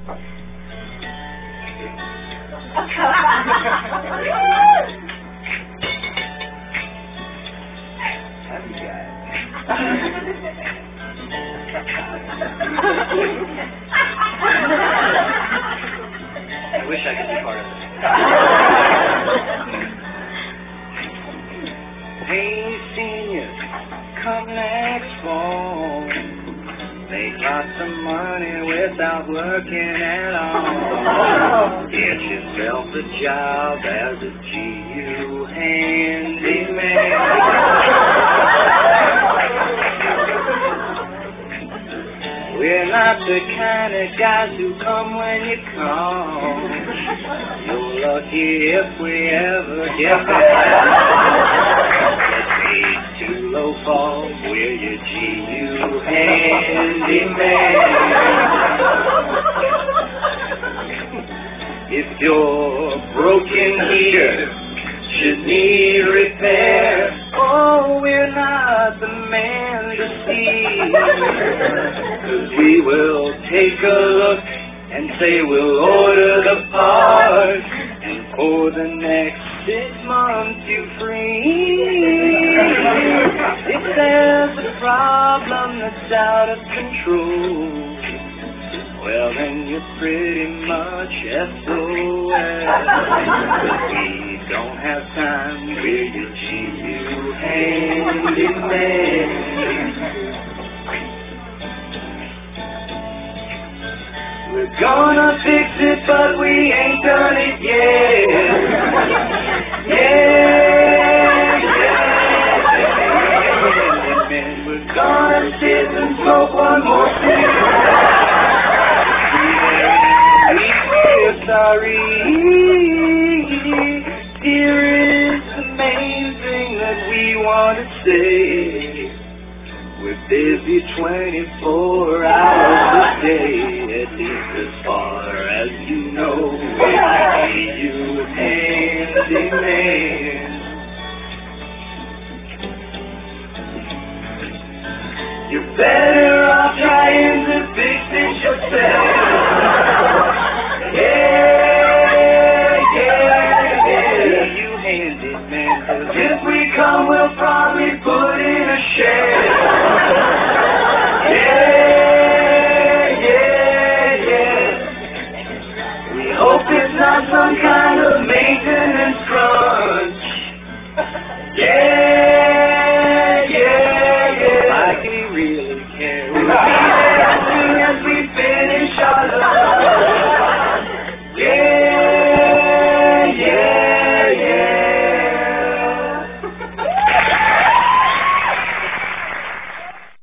Happy guy. I wish I could be part of it. Hey, senior, come next fall. Make lots of money without working at all. Get yourself a job as a GU handyman. We're not the kind of guys who come when you call. You're lucky if we ever get there. Get paid too low fall, we're your GU handyman. If your broken heater should need repair, oh, we're not the man to see. 'Cause we will take a look and say we'll order the part, and for the next 6 months you free. If there's a problem that's out of control, well then you're pretty much SOS. 'Cause we don't have time, we're your GU handyman. We're gonna fix it, but we ain't done it yet. Yeah. We're gonna sit and smoke one more thing. We're sorry. Here is the main thing that we want to say. We're busy 24 hours a day, at least as far as you know. We're you handyman. You're better off trying to fix it yourself. If we come, we'll probably put in a shed. Yeah. We hope it's not some kind of maintenance crunch. Yeah.